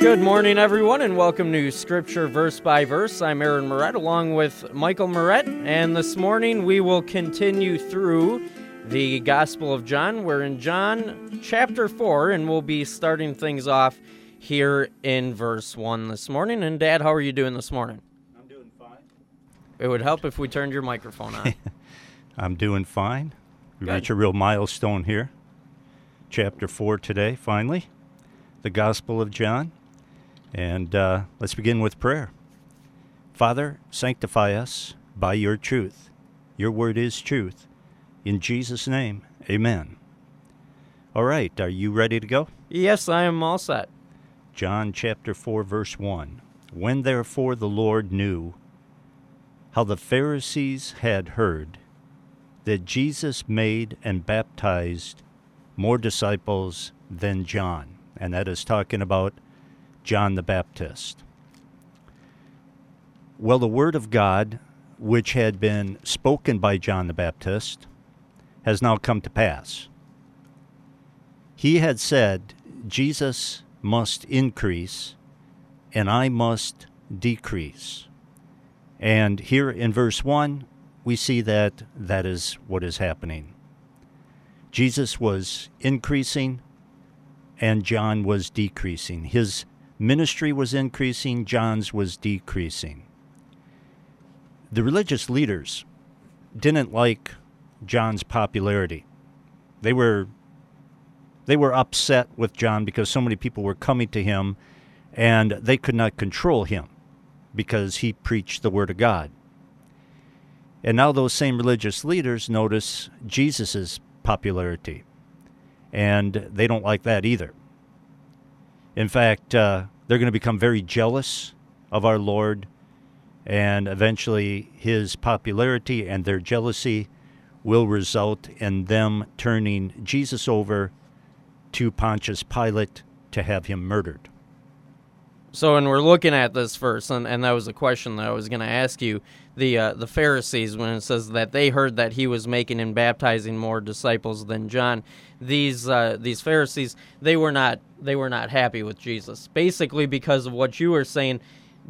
Good morning, everyone, and welcome to Scripture Verse by Verse. I'm Aaron Moret, along with Michael Moret, and this morning we will continue through the Gospel of John. We're in John chapter 4, and we'll be starting things off here in verse 1 this morning. And Dad, how are you doing this morning? I'm doing fine. It would help if we turned your microphone on. I'm doing fine. We Good. reach a real milestone here. Chapter 4 today, finally. The Gospel of John. And let's begin with prayer. Father, sanctify us by your truth. Your word is truth. In Jesus' name, amen. All right, are you ready to go? Yes, I am all set. John chapter 4, verse 1. When therefore the Lord knew how the Pharisees had heard that Jesus made and baptized more disciples than John, and that is talking about John the Baptist. Well, the word of God, which had been spoken by John the Baptist, has now come to pass. He had said, Jesus must increase, and I must decrease. And here in verse 1, we see that that is what is happening. Jesus was increasing, and John was decreasing. His ministry was increasing, John's was decreasing. The religious leaders didn't like John's popularity. They were upset with John because so many people were coming to him and they could not control him because he preached the word of God. And now those same religious leaders notice Jesus' popularity, and they don't like that either. In fact, they're going to become very jealous of our Lord, and eventually his popularity and their jealousy will result in them turning Jesus over to Pontius Pilate to have him murdered. So when we're looking at this verse, and that was a question that I was going to ask you, the Pharisees, when it says that they heard that he was making and baptizing more disciples than John, these Pharisees, they were not happy with Jesus. Basically, because of what you were saying,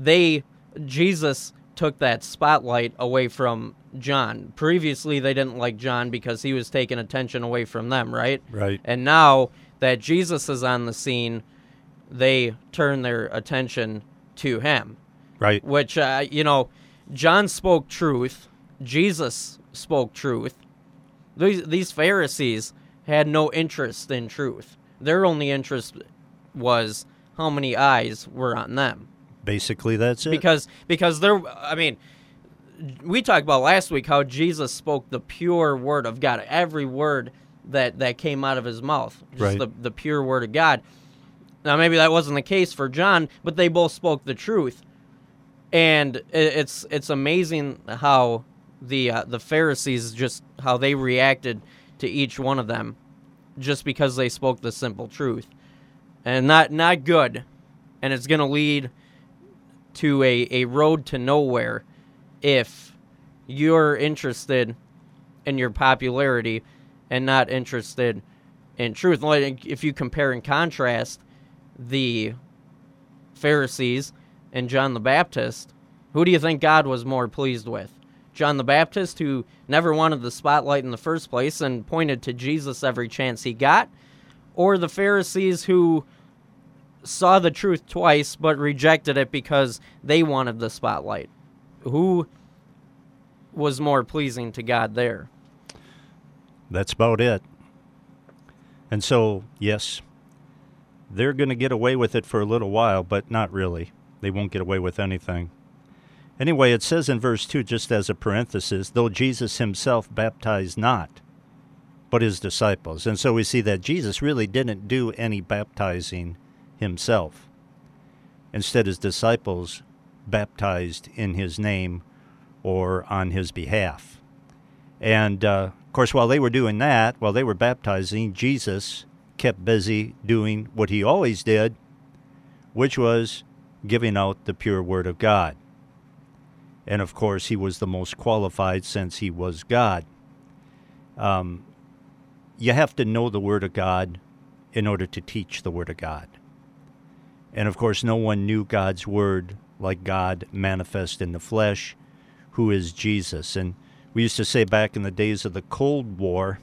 Jesus took that spotlight away from John. Previously, they didn't like John because he was taking attention away from them, right? Right. And now that Jesus is on the scene, they turn their attention to him. Right. Which, John spoke truth. Jesus spoke truth. These Pharisees had no interest in truth. Their only interest was how many eyes were on them. Basically, that's it. Because we talked about last week how Jesus spoke the pure word of God. Every word that came out of his mouth. Just right. the pure word of God. Now, maybe that wasn't the case for John, but they both spoke the truth. And it's amazing how the Pharisees, just how they reacted to each one of them just because they spoke the simple truth. And not good. And it's going to lead to a road to nowhere if you're interested in your popularity and not interested in truth. Like, if you compare and contrast the Pharisees and John the Baptist, who do you think God was more pleased with? John the Baptist, who never wanted the spotlight in the first place and pointed to Jesus every chance he got, or the Pharisees who saw the truth twice but rejected it because they wanted the spotlight? Who was more pleasing to God there? That's about it. And so, yes, they're going to get away with it for a little while, but not really. They won't get away with anything. Anyway, it says in verse 2, just as a parenthesis, though Jesus himself baptized not, but his disciples. And so we see that Jesus really didn't do any baptizing himself. Instead, his disciples baptized in his name or on his behalf. And, of course, while they were doing that, while they were baptizing, Jesus kept busy doing what he always did, which was giving out the pure word of God. And, of course, he was the most qualified since he was God. You have to know the word of God in order to teach the word of God. And of course, no one knew God's word like God manifest in the flesh, who is Jesus. And we used to say back in the days of the Cold War,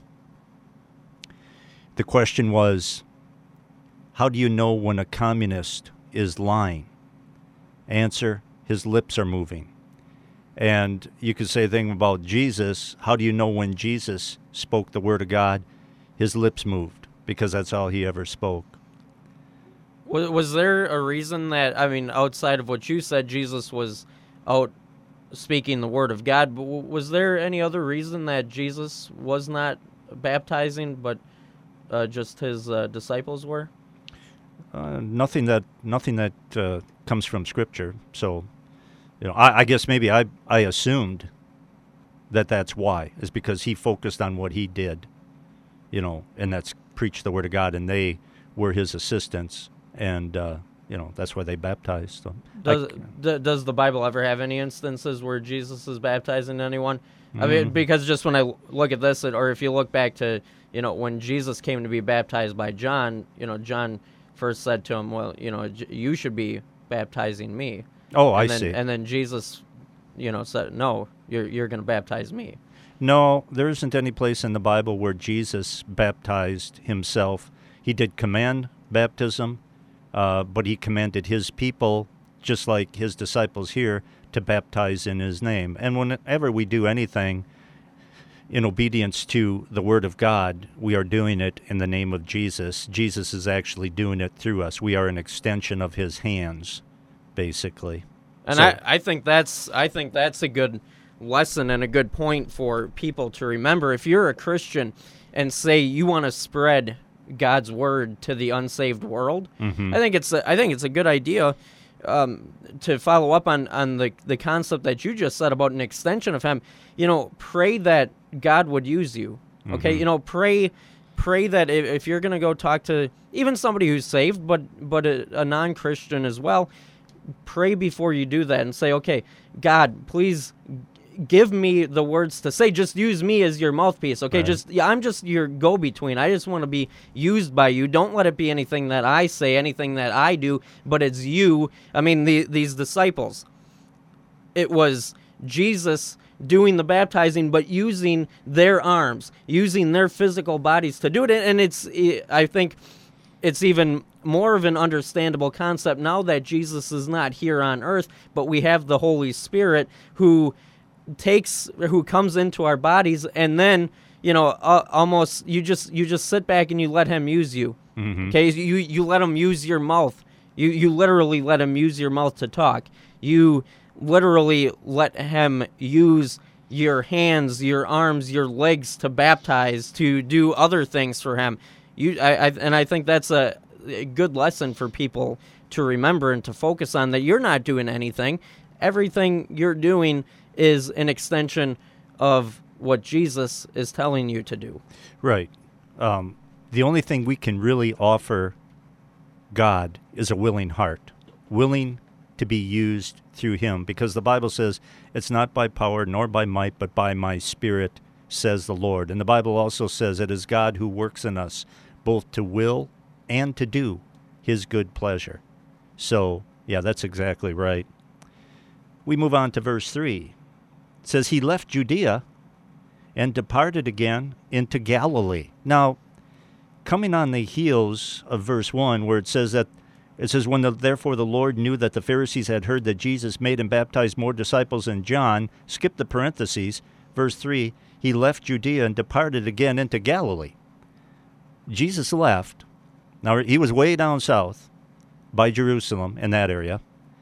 the question was, how do you know when a communist is lying? Answer, his lips are moving. And you could say a thing about Jesus. How do you know when Jesus spoke the word of God? His lips moved, because that's all he ever spoke. Was there a reason that, I mean, outside of what you said, Jesus was out speaking the word of God, but was there any other reason that Jesus was not baptizing, but just his disciples were? Nothing that comes from Scripture. So, I guess maybe I assumed that that's why, is because he focused on what he did, and that's preach the word of God, and they were his assistants, and that's why they baptized them. Does the Bible ever have any instances where Jesus is baptizing anyone? I mean, because just when I look at this, or if you look back to when Jesus came to be baptized by John, John first said to him, well, you should be baptizing me. Oh, I see. And then Jesus, said, no, you're going to baptize me. No, there isn't any place in the Bible where Jesus baptized himself. He did command baptism, but he commanded his people, just like his disciples here, to baptize in his name. And whenever we do anything in obedience to the word of God, we are doing it in the name of Jesus. Jesus is actually doing it through us. We are an extension of his hands, basically. And so, I think that's a good lesson and a good point for people to remember. If you're a Christian and say you want to spread God's word to the unsaved world, mm-hmm. I think it's a good idea to follow up on the concept that you just said about an extension of him. Pray that God would use you. Okay, mm-hmm. Pray that if you're going to go talk to even somebody who's saved, but a non-Christian as well, pray before you do that and say, okay, God, please give me the words to say. Just use me as your mouthpiece, okay? Right. I'm just your go-between. I just want to be used by you. Don't let it be anything that I say, anything that I do, but it's you. I mean, these disciples, it was Jesus doing the baptizing, but using their arms, using their physical bodies to do it. And I think it's even more of an understandable concept now that Jesus is not here on earth, but we have the Holy Spirit who comes into our bodies, and then almost you just sit back and you let him use you. Mm-hmm. Okay, you let him use your mouth. You literally let him use your mouth to talk. You literally let him use your hands, your arms, your legs to baptize, to do other things for him. I think that's a good lesson for people to remember and to focus on, that you're not doing anything. Everything you're doing is an extension of what Jesus is telling you to do. Right. The only thing we can really offer God is a willing heart, willing to be used through him, because the Bible says it's not by power nor by might, but by my Spirit, says the Lord. And the Bible also says it is God who works in us both to will and to do his good pleasure. So, yeah, that's exactly right. We move on to verse 3. It says, he left Judea and departed again into Galilee. Now, coming on the heels of verse 1, where it says, therefore the Lord knew that the Pharisees had heard that Jesus made and baptized more disciples than John, skip the parentheses, verse 3, he left Judea and departed again into Galilee. Jesus left. Now, he was way down south by Jerusalem, in that area.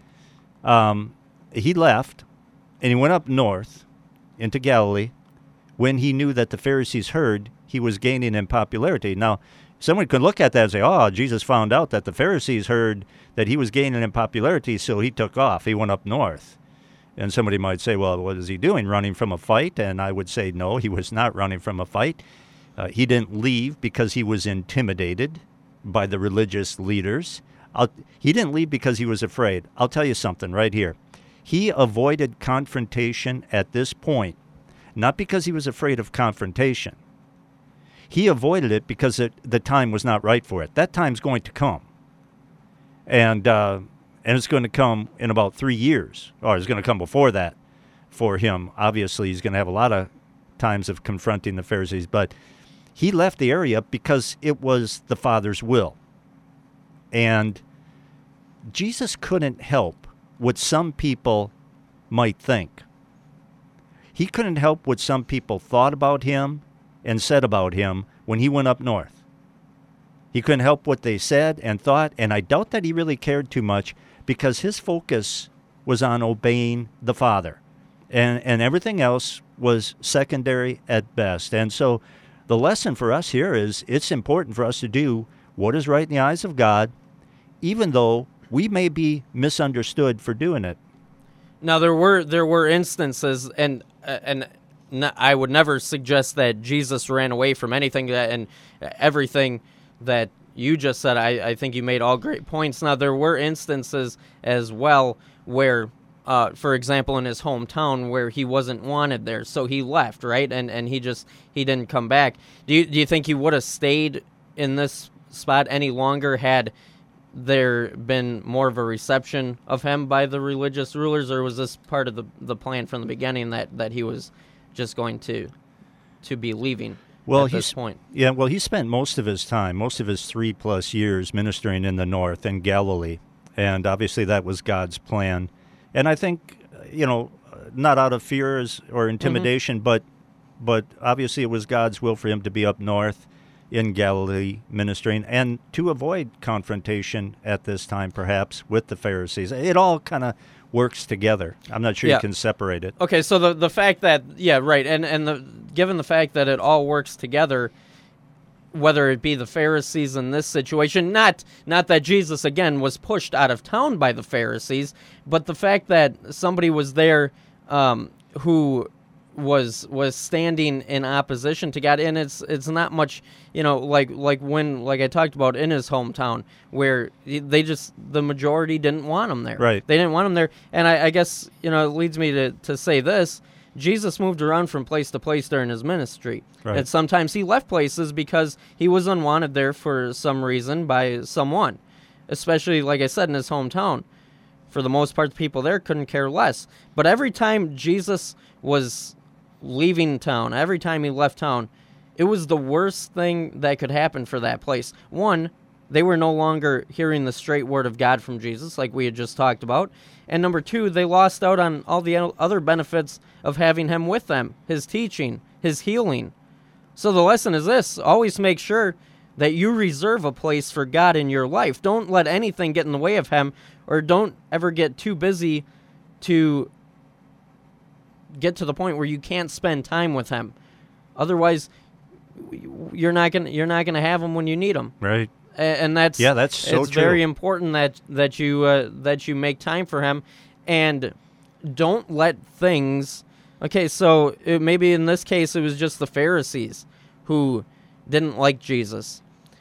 He left, and he went up north into Galilee when he knew that the Pharisees heard he was gaining in popularity. Now, someone could look at that and say, Jesus found out that the Pharisees heard that he was gaining in popularity, so he took off. He went up north. And somebody might say, well, what is he doing, running from a fight? And I would say, no, he was not running from a fight. He didn't leave because he was intimidated by the religious leaders. He didn't leave because he was afraid. I'll tell you something right here. He avoided confrontation at this point, not because he was afraid of confrontation. He avoided it because the time was not right for it. That time's going to come. and it's going to come in about 3 years, or it's going to come before that for him. Obviously, he's going to have a lot of times of confronting the Pharisees, but he left the area because it was the Father's will. And Jesus couldn't help what some people might think. He couldn't help what some people thought about him and said about him when he went up north. He couldn't help what they said and thought, and I doubt that he really cared too much because his focus was on obeying the Father. And everything else was secondary at best. And so the lesson for us here is it's important for us to do what is right in the eyes of God, even though we may be misunderstood for doing it. Now there were instances, and I would never suggest that Jesus ran away from anything and everything that you just said. I think you made all great points. Now there were instances as well where, for example, in his hometown where he wasn't wanted there, so he left, right? And he didn't come back. Do you think he would have stayed in this spot any longer had there been more of a reception of him by the religious rulers, or was this part of the plan from the beginning that he was just going to be leaving at this point? Yeah, well, he spent most of his 3+ years ministering in the north in Galilee, and obviously that was God's plan. And I think, not out of fear or intimidation, but obviously it was God's will for him to be up north in Galilee ministering and to avoid confrontation at this time, perhaps, with the Pharisees. It all kind of works together. I'm not sure you can separate it. Okay, so the fact that, right, and given the fact that it all works together, whether it be the Pharisees in this situation, not that Jesus, again, was pushed out of town by the Pharisees, but the fact that somebody was there who was standing in opposition to God, and it's not much, like I talked about in his hometown, where the majority didn't want him there. Right. They didn't want him there, and I guess, it leads me to say this. Jesus moved around from place to place during his ministry. Right. And sometimes he left places because he was unwanted there for some reason by someone, especially, like I said, in his hometown. For the most part, the people there couldn't care less. But every time Jesus was leaving town, every time he left town, it was the worst thing that could happen for that place. One, they were no longer hearing the straight word of God from Jesus, like we had just talked about. And number two, they lost out on all the other benefits of having him with them, his teaching, his healing. So the lesson is this: always make sure that you reserve a place for God in your life. Don't let anything get in the way of him, or don't ever get too busy to get to the point where you can't spend time with him. Otherwise, you're not gonna have him when you need him. Right. And that's so it's true. very important that you make time for him, and don't let things. Okay, so maybe in this case it was just the Pharisees who didn't like Jesus,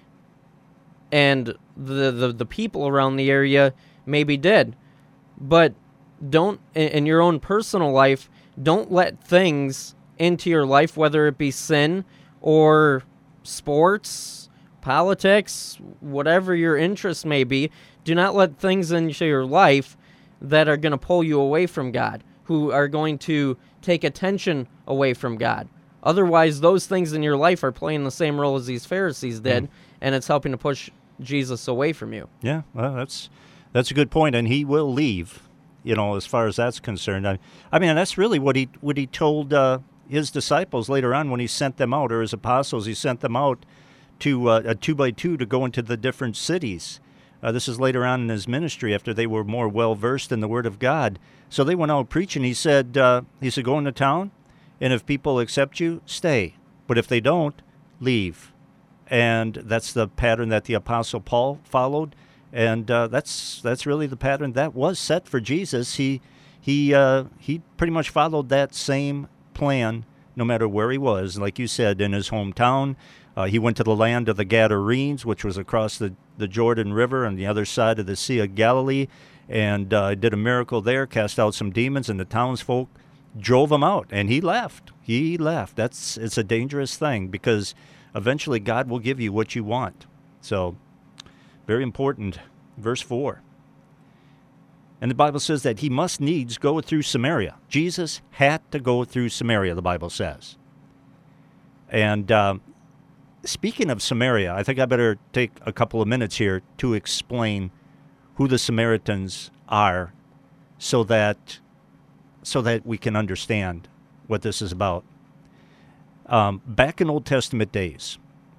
and the people around the area maybe did, but don't, in your own personal life, don't let things into your life, whether it be sin or sports, politics, whatever your interest may be. Do not let things into your life that are going to pull you away from God, who are going to take attention away from God. Otherwise, those things in your life are playing the same role as these Pharisees did, and it's helping to push Jesus away from you. Yeah, well, that's a good point, and he will leave, as far as that's concerned. I mean, that's really what he told his disciples later on when he sent them out, or his apostles. He sent them out to a 2x2 to go into the different cities. This is later on in his ministry, after they were more well-versed in the Word of God. So they went out preaching. He said, go into town, and if people accept you, stay. But if they don't, leave. And that's the pattern that the Apostle Paul followed. And that's really the pattern that was set for Jesus. He pretty much followed that same plan no matter where he was. Like you said, in his hometown, he went to the land of the Gadarenes, which was across the Jordan River on the other side of the Sea of Galilee, and did a miracle there, cast out some demons, and the townsfolk drove him out, and he left. He left. It's a dangerous thing, because eventually God will give you what you want. So, very important verse 4. And the Bible says that he must needs go through Samaria. Jesus had to go through Samaria, the Bible says. And speaking of Samaria, I think I better take a couple of minutes here to explain who the Samaritans are so that we can understand what this is about. Back in Old Testament days,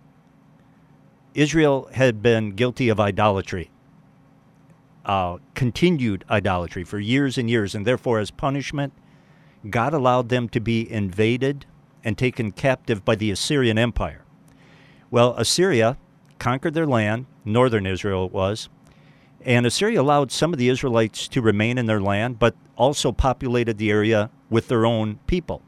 Israel had been guilty of idolatry, continued idolatry for years and years, and therefore as punishment, God allowed them to be invaded and taken captive by the Assyrian Empire. Well, Assyria conquered their land, northern Israel it was, and Assyria allowed some of the Israelites to remain in their land, but also populated the area with their own people.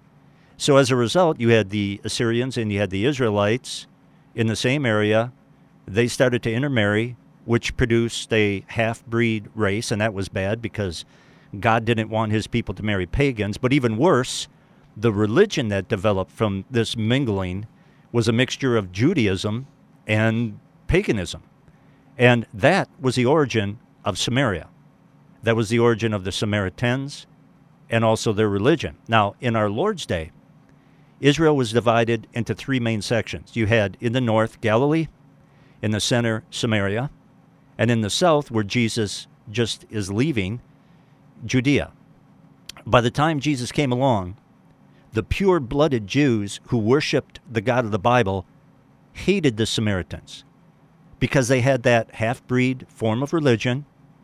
So as a result, you had the Assyrians and you had the Israelites in the same area. They started to intermarry, which produced a half-breed race, and that was bad because God didn't want his people to marry pagans. But even worse, the religion that developed from this mingling was a mixture of Judaism and paganism. And that was the origin of Samaria. That was the origin of the Samaritans and also their religion. Now, in our Lord's day, Israel was divided into three main sections. You had in the north, Galilee, in the center, Samaria, and in the south, where Jesus just is leaving, Judea. By the time Jesus came along, the pure-blooded Jews who worshipped the God of the Bible hated the Samaritans because they had that half-breed form of religion,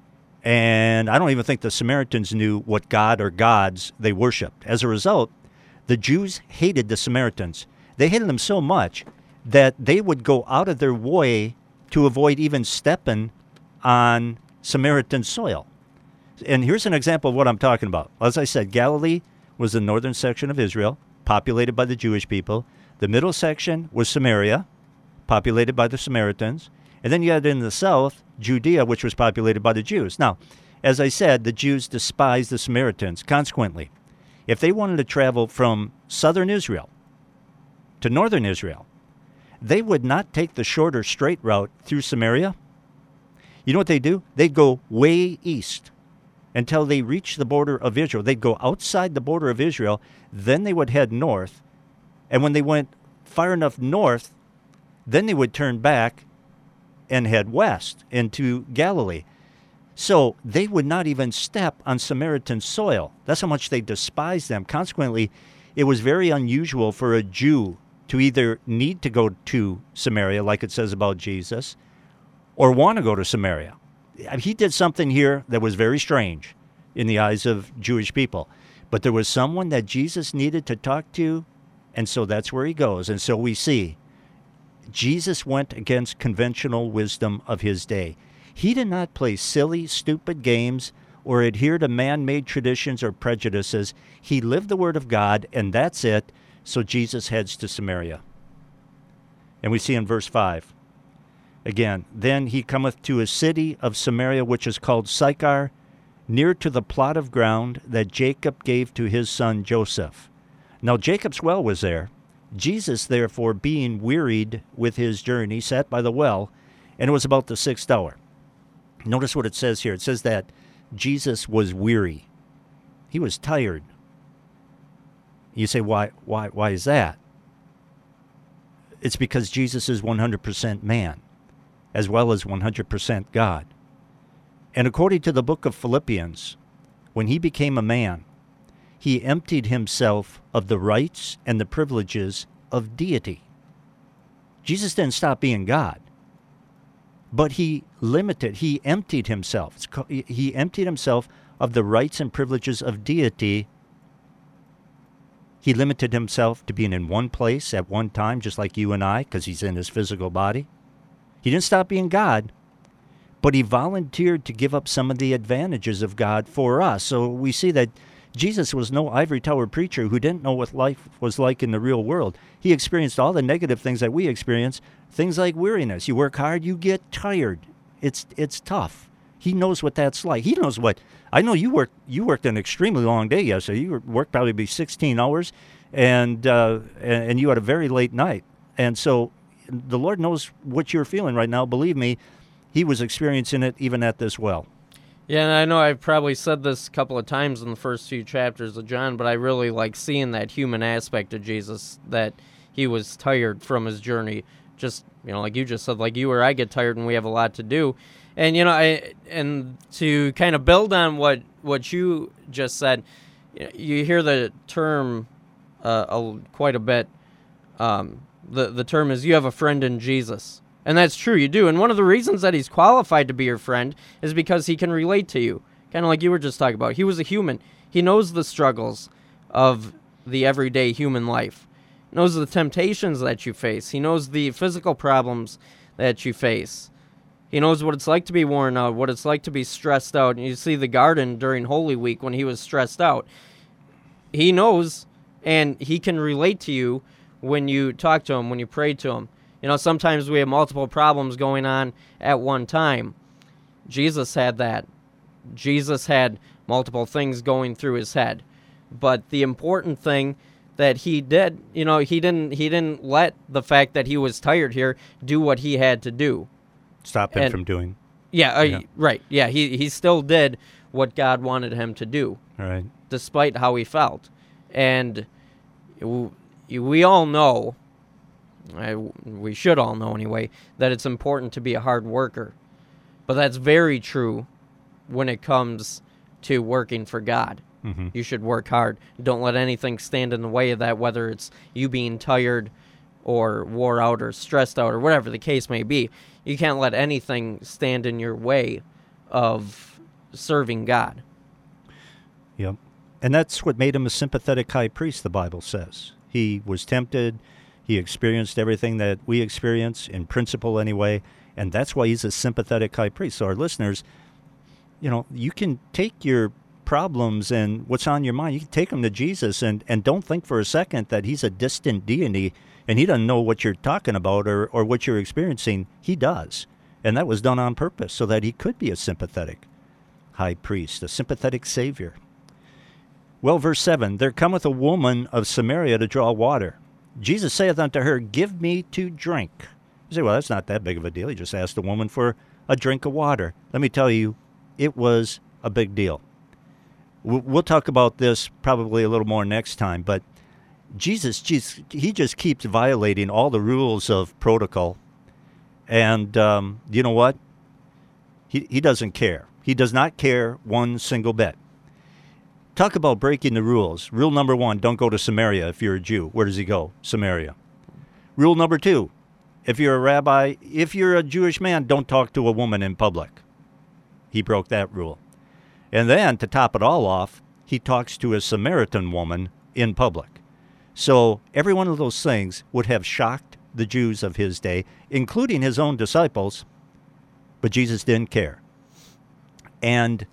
and I don't even think the Samaritans knew what God or gods they worshipped. As a result, the Jews hated the Samaritans. They hated them so much that they would go out of their way to avoid even stepping on Samaritan soil. And here's an example of what I'm talking about. As I said, Galilee was the northern section of Israel, populated by the Jewish people. The middle section was Samaria, populated by the Samaritans. And then you had in the south, Judea, which was populated by the Jews. Now, as I said, the Jews despised the Samaritans. Consequently, if they wanted to travel from southern Israel to northern Israel, they would not take the shorter straight route through Samaria. You know what they do? They'd go way east until they reached the border of Israel. They'd go outside the border of Israel, then they would head north. And when they went far enough north, then they would turn back and head west into Galilee. So they would not even step on Samaritan soil. That's how much they despised them. Consequently, it was very unusual for a Jew to either need to go to Samaria, like it says about Jesus, or want to go to Samaria. He did something here that was very strange in the eyes of Jewish people. But there was someone that Jesus needed to talk to, and so that's where he goes. And so we see Jesus went against conventional wisdom of his day. He did not play silly, stupid games or adhere to man-made traditions or prejudices. He lived the Word of God, and that's it. So Jesus heads to Samaria. And we see in verse 5, again, then he cometh to a city of Samaria, which is called Sychar, near to the plot of ground that Jacob gave to his son Joseph. Now Jacob's well was there. Jesus, therefore, being wearied with his journey, sat by the well, and it was about the 6th hour. Notice what it says here. It says that Jesus was weary. He was tired. You say, why is that? It's because Jesus is 100% man, as well as 100% God. And according to the book of Philippians, when he became a man, he emptied himself of the rights and the privileges of deity. Jesus didn't stop being God, but he emptied himself. He emptied himself of the rights and privileges of deity. He limited himself to being in one place at one time, just like you and I, because he's in his physical body. He didn't stop being God, but he volunteered to give up some of the advantages of God for us. So we see that Jesus was no ivory tower preacher who didn't know what life was like in the real world. He experienced all the negative things that we experience, things like weariness. You work hard, you get tired. It's tough. He knows what that's like. He knows what. I know you worked an extremely long day yesterday. You worked probably 16 hours, and you had a very late night. And so the Lord knows what you're feeling right now. Believe me, he was experiencing it even at this well. Yeah, and I know I've probably said this a couple of times in the first few chapters of John, but I really like seeing that human aspect of Jesus, that he was tired from his journey. Just, like you just said, like you or I get tired and we have a lot to do. And, and to kind of build on what you just said, you hear the term quite a bit. The term is, you have a friend in Jesus. And that's true, you do. And one of the reasons that he's qualified to be your friend is because he can relate to you. Kind of like you were just talking about. He was a human. He knows the struggles of the everyday human life. He knows the temptations that you face. He knows the physical problems that you face. He knows what it's like to be worn out, what it's like to be stressed out. And you see the garden during Holy Week when he was stressed out. He knows, and he can relate to you when you talk to him, when you pray to him. Sometimes we have multiple problems going on at one time. Jesus had that. Jesus had multiple things going through his head. But the important thing that he did, he didn't let the fact that he was tired here do what he had to do. Stop him from doing. Yeah, right. Yeah, he still did what God wanted him to do. All right. Despite how he felt. And we all know, we should all know anyway, that it's important to be a hard worker. But that's very true when it comes to working for God. Mm-hmm. You should work hard. Don't let anything stand in the way of that, whether it's you being tired or wore out or stressed out or whatever the case may be. You can't let anything stand in your way of serving God. Yep. And that's what made him a sympathetic high priest, the Bible says. He was tempted. He experienced everything that we experience, in principle anyway, and that's why he's a sympathetic high priest. So our listeners, you can take your problems and what's on your mind, you can take them to Jesus, and don't think for a second that he's a distant deity and he doesn't know what you're talking about or what you're experiencing. He does. And that was done on purpose so that he could be a sympathetic high priest, a sympathetic Savior. Well, verse 7, there cometh a woman of Samaria to draw water. Jesus saith unto her, give me to drink. You say, well, that's not that big of a deal. He just asked the woman for a drink of water. Let me tell you, it was a big deal. We'll talk about this probably a little more next time, but Jesus, he just keeps violating all the rules of protocol. And you know what? He doesn't care. He does not care one single bit. Talk about breaking the rules. Rule number 1, don't go to Samaria if you're a Jew. Where does he go? Samaria. Rule number 2, if you're a rabbi, if you're a Jewish man, don't talk to a woman in public. He broke that rule. And then, to top it all off, he talks to a Samaritan woman in public. So every one of those things would have shocked the Jews of his day, including his own disciples, but Jesus didn't care. And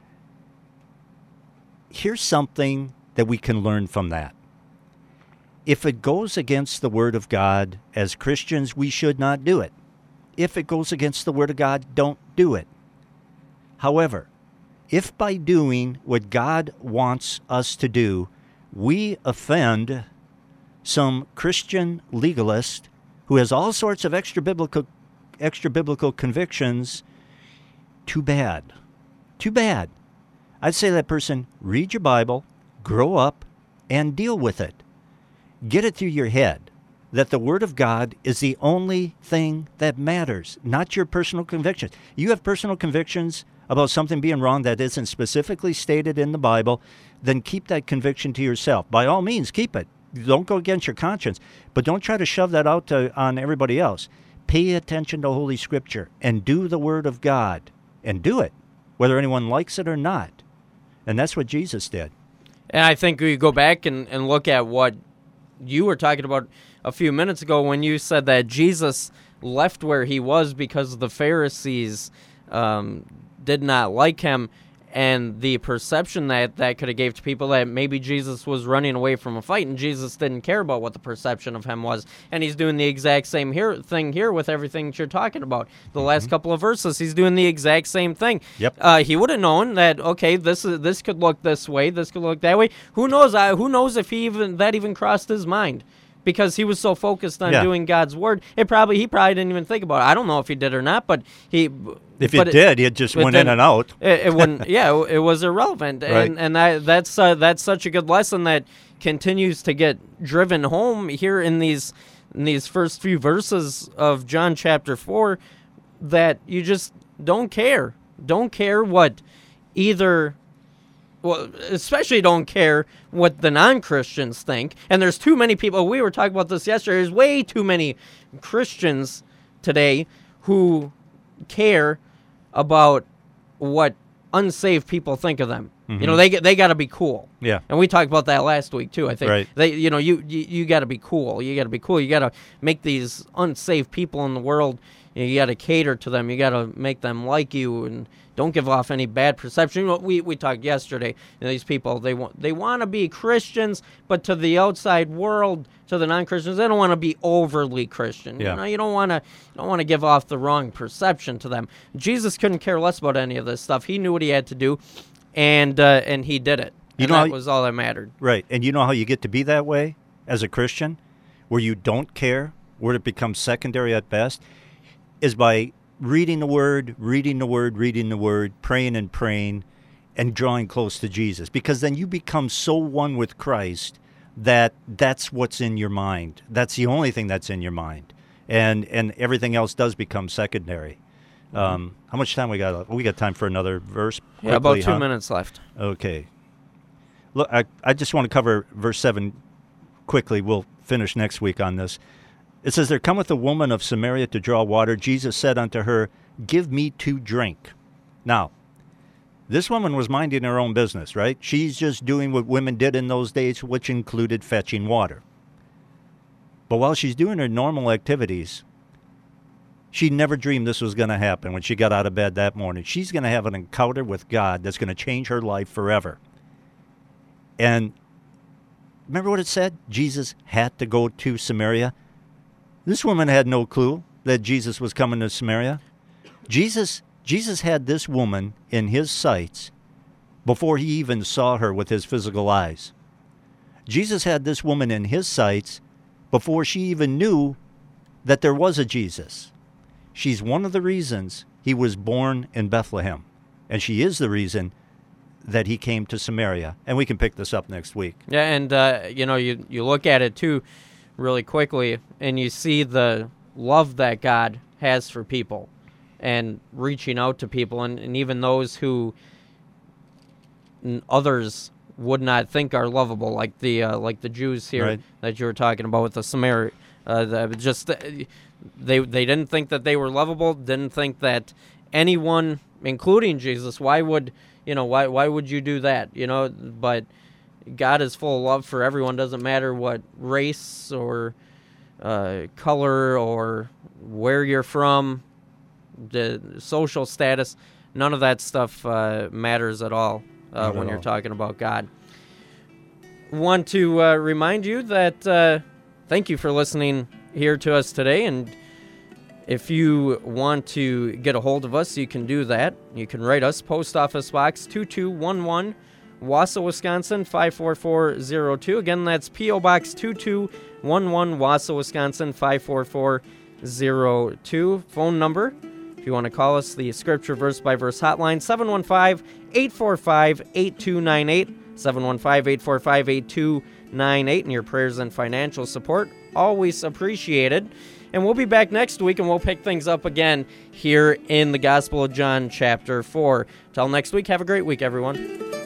here's something that we can learn from that. If it goes against the Word of God, as Christians, we should not do it. If it goes against the Word of God, don't do it. However, if by doing what God wants us to do, we offend some Christian legalist who has all sorts of extra biblical convictions, too bad. Too bad. I'd say to that person, read your Bible, grow up, and deal with it. Get it through your head that the Word of God is the only thing that matters, not your personal convictions. You have personal convictions about something being wrong that isn't specifically stated in the Bible, then keep that conviction to yourself. By all means, keep it. Don't go against your conscience, but don't try to shove that out on everybody else. Pay attention to Holy Scripture and do the Word of God, and do it, whether anyone likes it or not. And that's what Jesus did. And I think we go back and look at what you were talking about a few minutes ago when you said that Jesus left where he was because the Pharisees did not like him, and the perception that could have gave to people that maybe Jesus was running away from a fight, and Jesus didn't care about what the perception of him was. And he's doing the exact same thing here with everything that you're talking about. The last couple of verses, he's doing the exact same thing. Yep. He would have known that, okay, this could look this way, this could look that way. Who knows? Who knows if that even crossed his mind? because he was so focused on Yeah. doing God's word. He probably didn't even think about it. I don't know if he did or not, but If he did, he just went in and out. It wouldn't. Yeah, it was irrelevant, Right. and that's such a good lesson that continues to get driven home here in these first few verses of John chapter 4, that you just don't care what either. Well, especially don't care what the non-Christians think. And there's too many people. We were talking about this yesterday. There's way too many Christians today who care about what unsaved people think of them. You know, they got to be cool. Yeah. And we talked about that last week too. I think Right. you got to be cool. You got to be cool. You got to make these unsaved people in the world. You got to cater to them. You got to make them like you, and don't give off any bad perception. We talked yesterday. These people, they want to be Christians, but to the outside world, to the non-Christians, they don't want to be overly Christian. Yeah. You don't want to give off the wrong perception to them. Jesus couldn't care less about any of this stuff. He knew what he had to do, and he did it. You And know that how- was all that mattered. Right. And you know how you get to be that way as a Christian, where you don't care, where it becomes secondary at best, is by reading the Word, praying and praying, and drawing close to Jesus. Because then you become so one with Christ that that's what's in your mind. That's the only thing that's in your mind. And everything else does become secondary. How much time we got? We got time for another verse? Yeah, about quickly, 2 minutes left. Okay. Look, I just want to cover verse 7 quickly. We'll finish next week on this. It says, "There cometh a woman of Samaria to draw water. Jesus said unto her, Give me to drink." Now, this woman was minding her own business, right? She's just doing what women did in those days, which included fetching water. But while she's doing her normal activities, she never dreamed this was going to happen when she got out of bed that morning. She's going to have an encounter with God that's going to change her life forever. And remember what it said? Jesus had to go to Samaria. This woman had no clue that Jesus was coming to Samaria. Jesus had this woman in his sights before he even saw her with his physical eyes. Jesus had this woman in his sights before she even knew that there was a Jesus. She's one of the reasons he was born in Bethlehem, and she is the reason that he came to Samaria. And we can pick this up next week. Yeah, and you look at it too really quickly, and you see the love that God has for people and reaching out to people, and even those who others would not think are lovable, like the Jews here Right. that you were talking about with the Samaritan. They didn't think that they were lovable, didn't think that anyone, including Jesus, why would you do that? But God is full of love for everyone. Doesn't matter what race or color or where you're from, the social status. None of that stuff matters at all when you're talking about God. Want to remind you that thank you for listening here to us today, and if you want to get a hold of us, you can do that. You can write us, Post Office Box 2211, Wausau, Wisconsin 54402. Again, that's P.O. Box 2211, Wausau, Wisconsin 54402. Phone number, if you want to call us, the Scripture Verse by Verse hotline, 715-845-8298, 715-845-8298, and your prayers and financial support, always appreciated. And we'll be back next week, and we'll pick things up again here in the Gospel of John, chapter 4. Till next week, have a great week, everyone.